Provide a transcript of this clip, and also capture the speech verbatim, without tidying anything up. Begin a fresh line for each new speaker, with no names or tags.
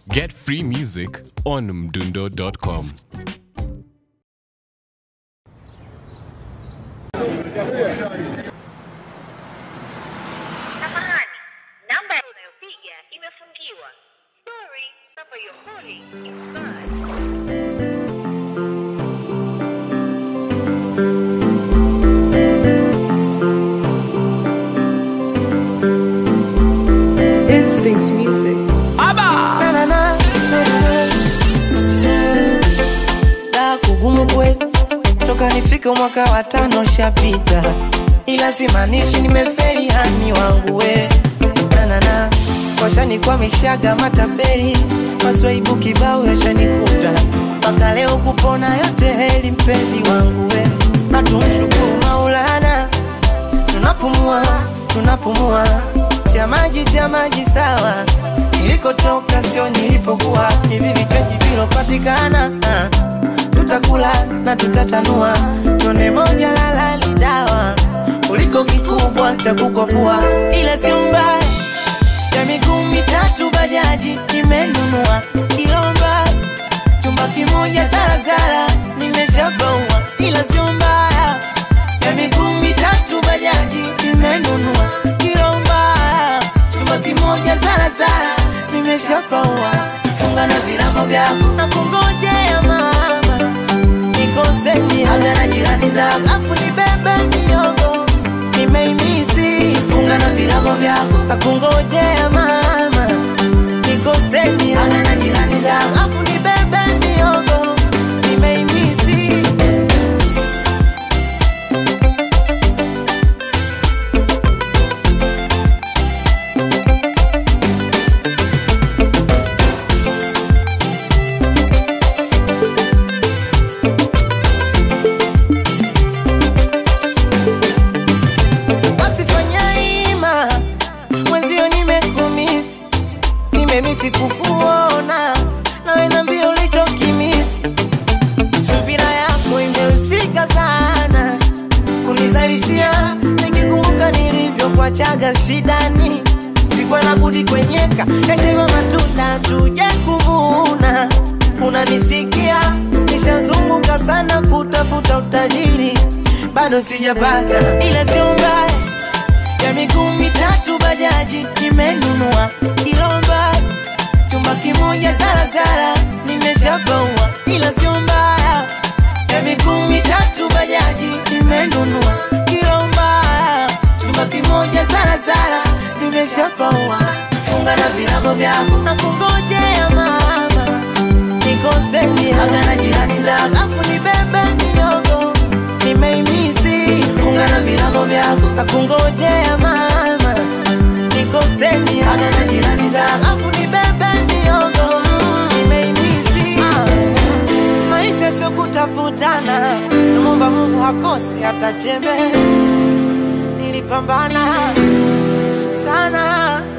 Get free music on mdundo dot com.
Samahani, namba unayopiga imefungiwa. Sorry, number you're calling is bad.
Instincts music. Aba! Na na na. Da kugumu kweli. Toka nifike mwaka wa tano shapita. Ila simanishi nimefeli hani wangu we. Na na na. Washani kwa mishaga matapeli. Maswaibu kibao yashanikuta. Maka leo kupona yote heli mpenzi wangu we. Natumshukuru Maulana. Tunapumua, tunapumua. Tia maji, tia maji sawa. Nilikotoka sio nilipokuwa. Hivi vichwaji vilopatikana, tutakula na tutatanua. Tone moja lala ni dawa kuliko kikubwa cha kukopua. Ila sio mbaya ya miguu mitatu bajaji nimenunua. Kilomba chumba kimoja zara zara nimeshabaua. Ila sio mbaya ya miguu mitatu bajaji nimenunua. Kilomba chumba kimoja zara zara nimeshabaua. Funga na virago vyako na kungojea mama nikoseni haga na jirani zako. Afu nibebe miogo nimeimisi. Funga na virago vyako na kungojea mama nikoseni haga na jirani zako. Afu nibebe miogo nimeimisi. Nimemisi kukuona na wena mbio ulichokimisi. Subira yako imehusika sana kunizalishia. Nikikumbuka nilivyo kwa chaga shidani. Sikuwa na budi kwenyeka yashema matunda tuje kuvuna. Unanisikia nishazunguka sana kutafuta utajiri. Bado sijapata ila sio mbaya ya miguu mitatu bajaji nimenunua. Kilomba chumba kimoja zara zara nimeshabaua. Ila sio mbaya ya miguu mitatu bajaji nimenunua. Kilomba chumba kimoja zara zara nimeshabaua. Funga na virago vyako na kungojea mama nikoseni haga na jirani zako. Afu nibebe miogo nimeimisi. Funga na virago vyako na kungojea mama nikoseni haga na jirani zako. Afu nibebe miogo nimeimisi. Maisha sio kutafutana. Naomba Mungu hakosi hata chembe. Nilipambana sana